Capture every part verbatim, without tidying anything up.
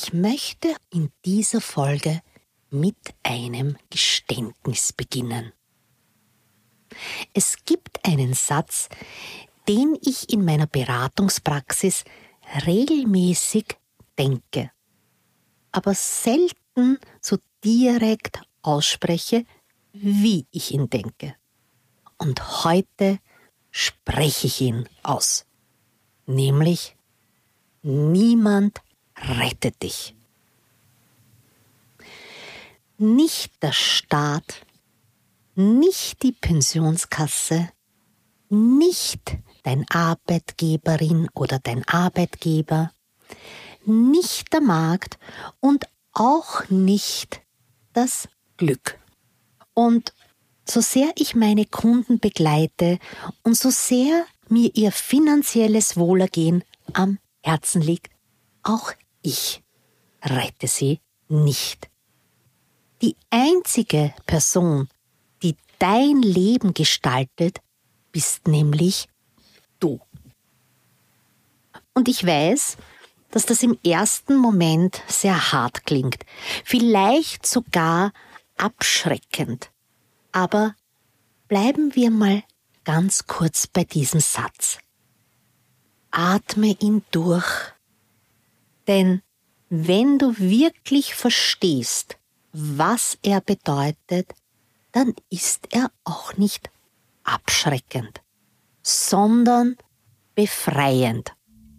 Ich möchte in dieser Folge mit einem Geständnis beginnen. Es gibt einen Satz, den ich in meiner Beratungspraxis regelmäßig denke, aber selten so direkt ausspreche, wie ich ihn denke. Und heute spreche ich ihn aus, nämlich: Niemand rettet dich. Nicht der Staat, nicht die Pensionskasse, nicht dein Arbeitgeberin oder dein Arbeitgeber, nicht der Markt und auch nicht das Glück. Und so sehr ich meine Kunden begleite und so sehr mir ihr finanzielles Wohlergehen am Herzen liegt, auch ich rette sie nicht. Die einzige Person, die dein Leben gestaltet, bist nämlich du. Und ich weiß, dass das im ersten Moment sehr hart klingt, vielleicht sogar abschreckend. Aber bleiben wir mal ganz kurz bei diesem Satz. Atme ihn durch, denn wenn du wirklich verstehst, was er bedeutet, dann ist er auch nicht abschreckend, sondern befreiend.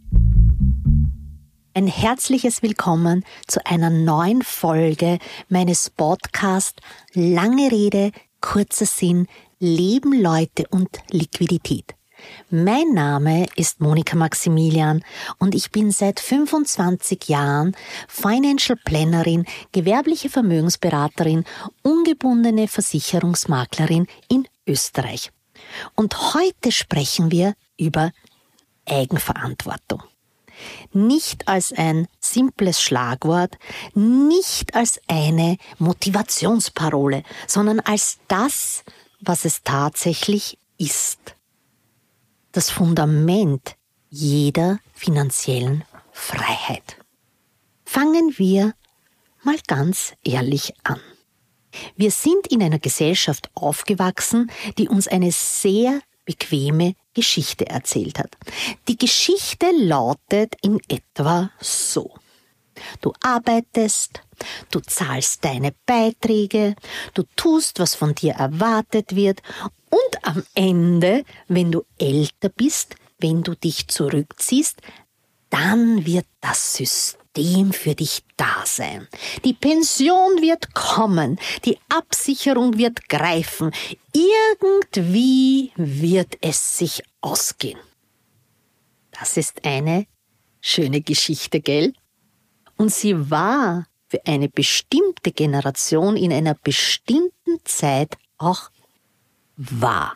Ein herzliches Willkommen zu einer neuen Folge meines Podcasts Lange Rede, kurzer Sinn, Leben, Leute und Liquidität. Mein Name ist Monika Maximilian und ich bin seit fünfundzwanzig Jahren Financial Plannerin, gewerbliche Vermögensberaterin, ungebundene Versicherungsmaklerin in Österreich. Und heute sprechen wir über Eigenverantwortung. Nicht als ein simples Schlagwort, nicht als eine Motivationsparole, sondern als das, was es tatsächlich ist. Das Fundament jeder finanziellen Freiheit. Fangen wir mal ganz ehrlich an. Wir sind in einer Gesellschaft aufgewachsen, die uns eine sehr bequeme Geschichte erzählt hat. Die Geschichte lautet in etwa so: Du arbeitest, du zahlst deine Beiträge, du tust, was von dir erwartet wird, und am Ende, wenn du älter bist, wenn du dich zurückziehst, dann wird das System für dich da sein. Die Pension wird kommen, die Absicherung wird greifen, irgendwie wird es sich ausgehen. Das ist eine schöne Geschichte, gell? Und sie war für eine bestimmte Generation in einer bestimmten Zeit auch wahr.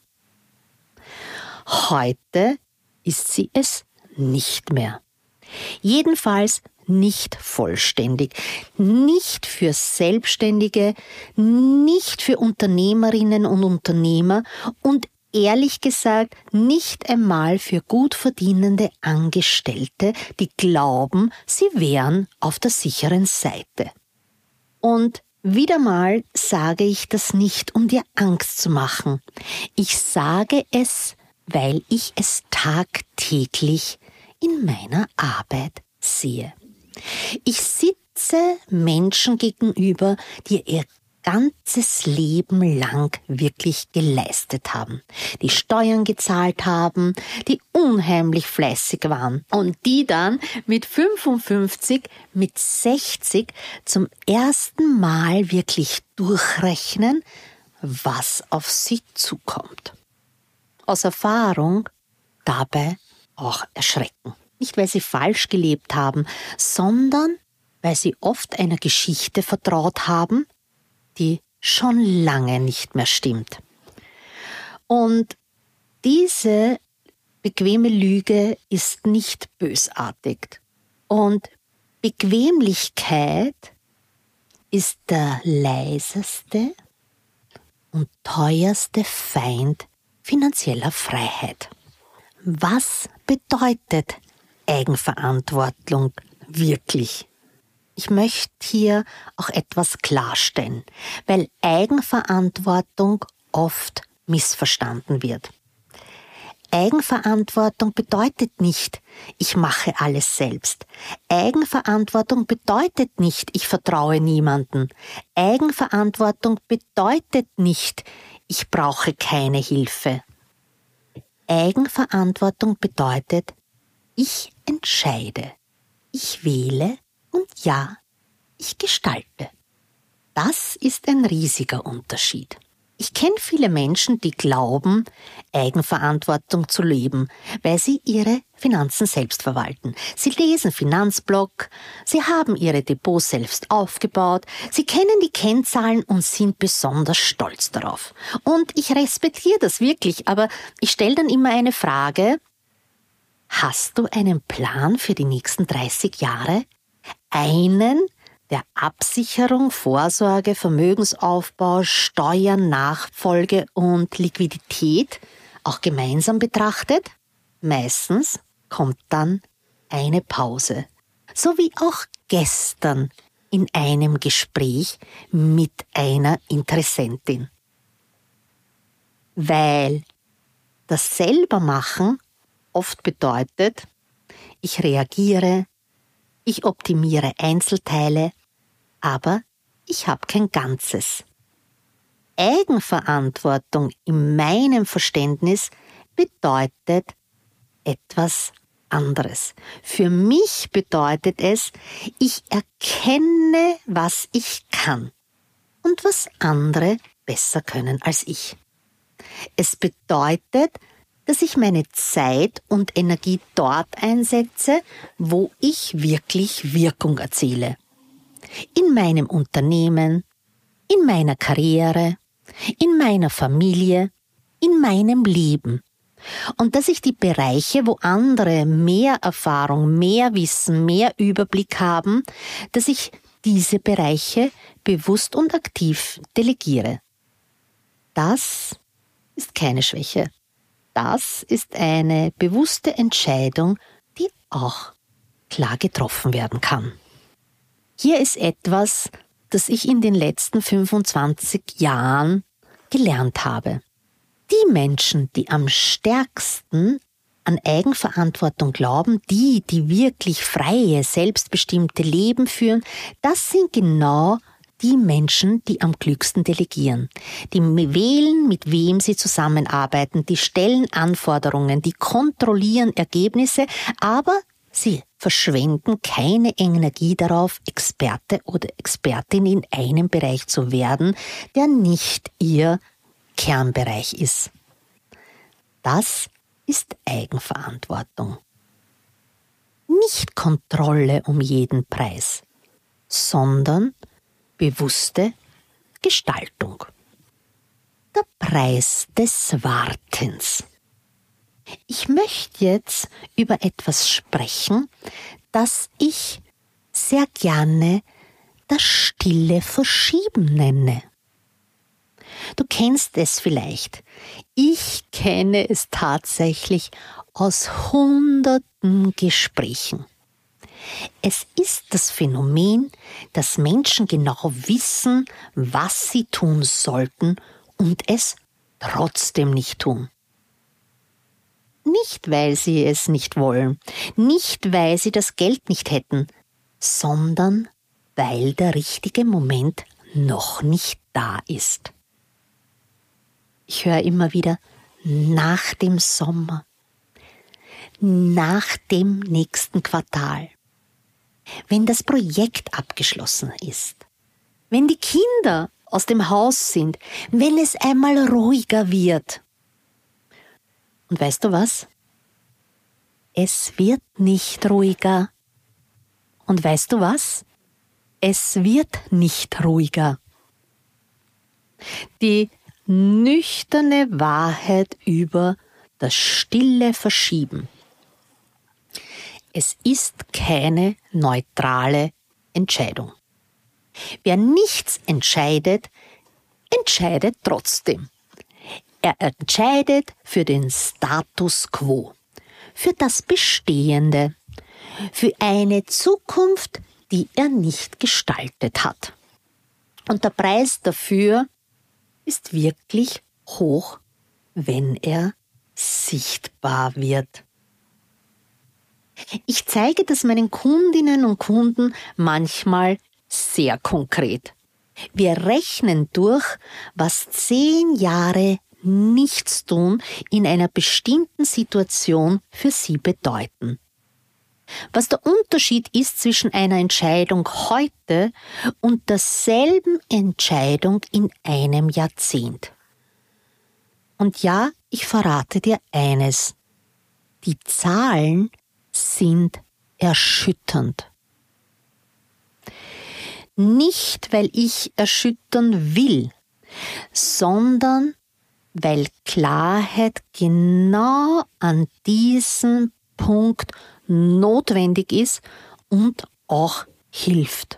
Heute ist sie es nicht mehr. Jedenfalls nicht vollständig, nicht für Selbstständige, nicht für Unternehmerinnen und Unternehmer und ehrlich gesagt nicht einmal für gut verdienende Angestellte, die glauben, sie wären auf der sicheren Seite. Und wieder mal sage ich das nicht, um dir Angst zu machen. Ich sage es, weil ich es tagtäglich in meiner Arbeit sehe. Ich sitze Menschen gegenüber, die ihr ganzes Leben lang wirklich geleistet haben, die Steuern gezahlt haben, die unheimlich fleißig waren und die dann mit fünfundfünfzig, mit sechzig zum ersten Mal wirklich durchrechnen, was auf sie zukommt. Aus Erfahrung dabei auch erschrecken. Nicht, weil sie falsch gelebt haben, sondern weil sie oft einer Geschichte vertraut haben, die schon lange nicht mehr stimmt. Und diese bequeme Lüge ist nicht bösartig. Und Bequemlichkeit ist der leiseste und teuerste Feind finanzieller Freiheit. Was bedeutet Eigenverantwortung wirklich? Ich möchte hier auch etwas klarstellen, weil Eigenverantwortung oft missverstanden wird. Eigenverantwortung bedeutet nicht, ich mache alles selbst. Eigenverantwortung bedeutet nicht, ich vertraue niemanden. Eigenverantwortung bedeutet nicht, ich brauche keine Hilfe. Eigenverantwortung bedeutet, ich entscheide, ich wähle und ja, ich gestalte. Das ist ein riesiger Unterschied. Ich kenne viele Menschen, die glauben, Eigenverantwortung zu leben, weil sie ihre Finanzen selbst verwalten. Sie lesen Finanzblog, sie haben ihre Depots selbst aufgebaut, sie kennen die Kennzahlen und sind besonders stolz darauf. Und ich respektiere das wirklich, aber ich stelle dann immer eine Frage: Hast du einen Plan für die nächsten dreißig Jahre? Einen, der Absicherung, Vorsorge, Vermögensaufbau, Steuern, Nachfolge und Liquidität auch gemeinsam betrachtet? Meistens kommt dann eine Pause. So wie auch gestern in einem Gespräch mit einer Interessentin. Weil das Selbermachen oft bedeutet, ich reagiere, ich optimiere Einzelteile, aber ich habe kein Ganzes. Eigenverantwortung in meinem Verständnis bedeutet etwas anderes. Für mich bedeutet es, ich erkenne, was ich kann und was andere besser können als ich. Es bedeutet, dass ich meine Zeit und Energie dort einsetze, wo ich wirklich Wirkung erziele. In meinem Unternehmen, in meiner Karriere, in meiner Familie, in meinem Leben. Und dass ich die Bereiche, wo andere mehr Erfahrung, mehr Wissen, mehr Überblick haben, dass ich diese Bereiche bewusst und aktiv delegiere. Das ist keine Schwäche. Das ist eine bewusste Entscheidung, die auch klar getroffen werden kann. Hier ist etwas, das ich in den letzten fünfundzwanzig Jahren gelernt habe. Die Menschen, die am stärksten an Eigenverantwortung glauben, die, die wirklich freie, selbstbestimmte Leben führen, das sind genau die Menschen, die am klügsten delegieren, die wählen, mit wem sie zusammenarbeiten, die stellen Anforderungen, die kontrollieren Ergebnisse, aber sie verschwenden keine Energie darauf, Experte oder Expertin in einem Bereich zu werden, der nicht ihr Kernbereich ist. Das ist Eigenverantwortung. Nicht Kontrolle um jeden Preis, sondern bewusste Gestaltung. Der Preis des Wartens. Ich möchte jetzt über etwas sprechen, das ich sehr gerne das stille Verschieben nenne. Du kennst es vielleicht. Ich kenne es tatsächlich aus hunderten Gesprächen. Es ist das Phänomen, dass Menschen genau wissen, was sie tun sollten und es trotzdem nicht tun. Nicht, weil sie es nicht wollen, nicht, weil sie das Geld nicht hätten, sondern weil der richtige Moment noch nicht da ist. Ich höre immer wieder, nach dem Sommer, nach dem nächsten Quartal. Wenn das Projekt abgeschlossen ist, wenn die Kinder aus dem Haus sind, wenn es einmal ruhiger wird. Und weißt du was? Es wird nicht ruhiger. Und weißt du was? Es wird nicht ruhiger. Die nüchterne Wahrheit über das stille Verschieben. Es ist keine neutrale Entscheidung. Wer nichts entscheidet, entscheidet trotzdem. Er entscheidet für den Status quo, für das Bestehende, für eine Zukunft, die er nicht gestaltet hat. Und der Preis dafür ist wirklich hoch, wenn er sichtbar wird. Ich zeige das meinen Kundinnen und Kunden manchmal sehr konkret. Wir rechnen durch, was zehn Jahre Nichtstun in einer bestimmten Situation für sie bedeuten. Was der Unterschied ist zwischen einer Entscheidung heute und derselben Entscheidung in einem Jahrzehnt. Und ja, ich verrate dir eines. Die Zahlen sind erschütternd. Nicht, weil ich erschüttern will, sondern weil Klarheit genau an diesem Punkt notwendig ist und auch hilft.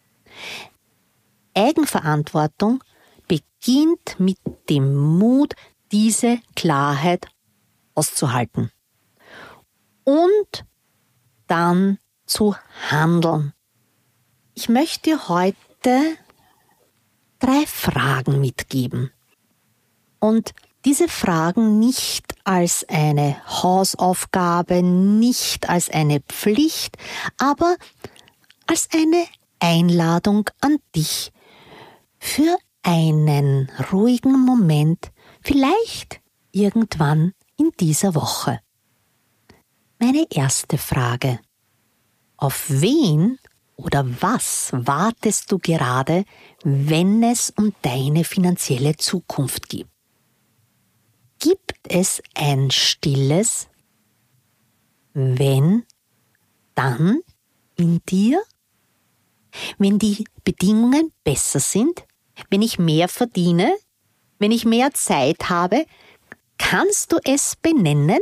Eigenverantwortung beginnt mit dem Mut, diese Klarheit auszuhalten und dann zu handeln. Ich möchte dir heute drei Fragen mitgeben und diese Fragen nicht als eine Hausaufgabe, nicht als eine Pflicht, aber als eine Einladung an dich für einen ruhigen Moment, vielleicht irgendwann in dieser Woche. Meine erste Frage: Auf wen oder was wartest du gerade, wenn es um deine finanzielle Zukunft geht? Gibt es ein stilles Wenn, dann in dir? Wenn die Bedingungen besser sind, wenn ich mehr verdiene, wenn ich mehr Zeit habe, kannst du es benennen?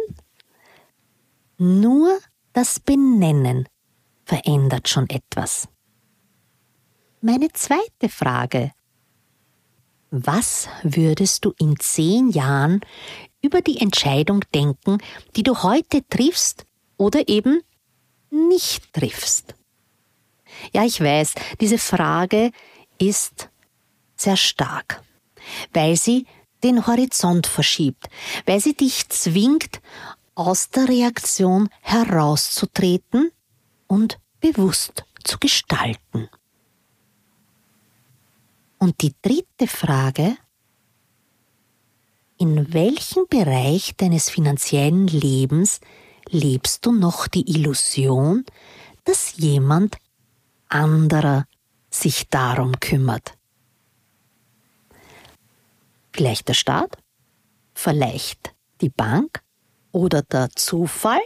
Nur das Benennen verändert schon etwas. Meine zweite Frage: Was würdest du in zehn Jahren über die Entscheidung denken, die du heute triffst oder eben nicht triffst? Ja, ich weiß, diese Frage ist sehr stark, weil sie den Horizont verschiebt, weil sie dich zwingt, aus der Reaktion herauszutreten und bewusst zu gestalten. Und die dritte Frage: In welchem Bereich deines finanziellen Lebens lebst du noch die Illusion, dass jemand anderer sich darum kümmert? Vielleicht der Staat, vielleicht die Bank oder der Zufall?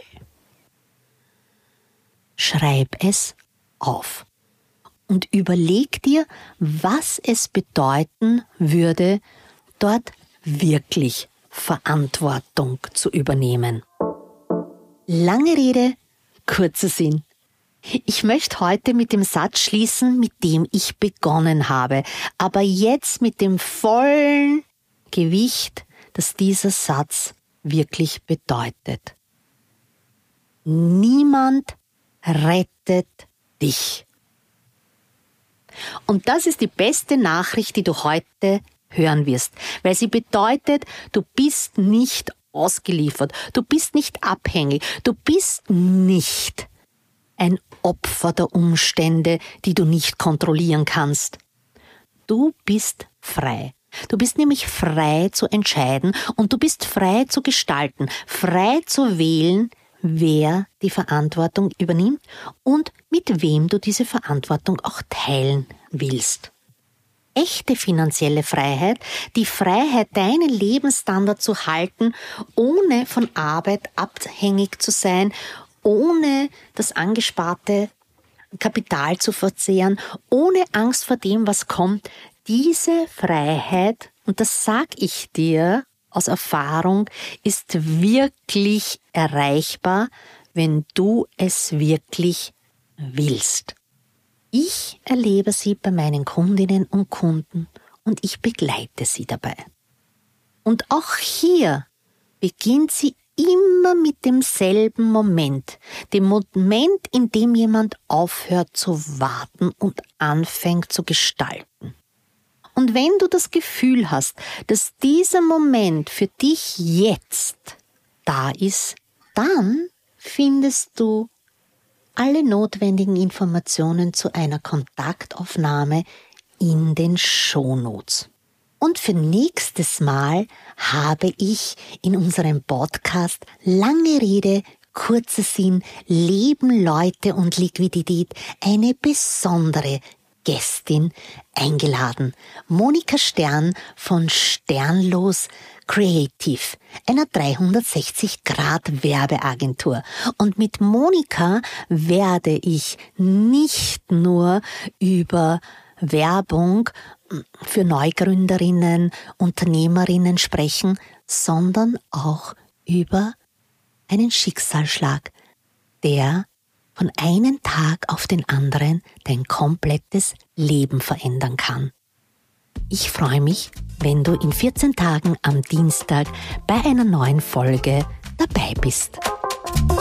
Schreib es auf und überleg dir, was es bedeuten würde, dort wirklich Verantwortung zu übernehmen. Lange Rede, kurzer Sinn. Ich möchte heute mit dem Satz schließen, mit dem ich begonnen habe, aber jetzt mit dem vollen Gewicht, das dieser Satz wirklich bedeutet. Niemand rettet dich. Und das ist die beste Nachricht, die du heute hören wirst, weil sie bedeutet, du bist nicht ausgeliefert, du bist nicht abhängig, du bist nicht ein Opfer der Umstände, die du nicht kontrollieren kannst. Du bist frei. Du bist nämlich frei zu entscheiden und du bist frei zu gestalten, frei zu wählen, wer die Verantwortung übernimmt und mit wem du diese Verantwortung auch teilen willst. Echte finanzielle Freiheit, die Freiheit, deinen Lebensstandard zu halten, ohne von Arbeit abhängig zu sein, ohne das angesparte Kapital zu verzehren, ohne Angst vor dem, was kommt. Diese Freiheit, und das sag ich dir aus Erfahrung, ist wirklich erreichbar, wenn du es wirklich willst. Ich erlebe sie bei meinen Kundinnen und Kunden und ich begleite sie dabei. Und auch hier beginnt sie immer mit demselben Moment, dem Moment, in dem jemand aufhört zu warten und anfängt zu gestalten. Und wenn du das Gefühl hast, dass dieser Moment für dich jetzt da ist, dann findest du alle notwendigen Informationen zu einer Kontaktaufnahme in den Shownotes. Und für nächstes Mal habe ich in unserem Podcast Lange Rede, kurzer Sinn, Leben, Leute und Liquidität eine besondere Gästin eingeladen. Monika Stern von Sternlos Creative, einer dreihundertsechzig Grad Werbeagentur. Und mit Monika werde ich nicht nur über Werbung für Neugründerinnen, Unternehmerinnen sprechen, sondern auch über einen Schicksalsschlag, der von einem Tag auf den anderen dein komplettes Leben verändern kann. Ich freue mich, wenn du in vierzehn Tagen am Dienstag bei einer neuen Folge dabei bist.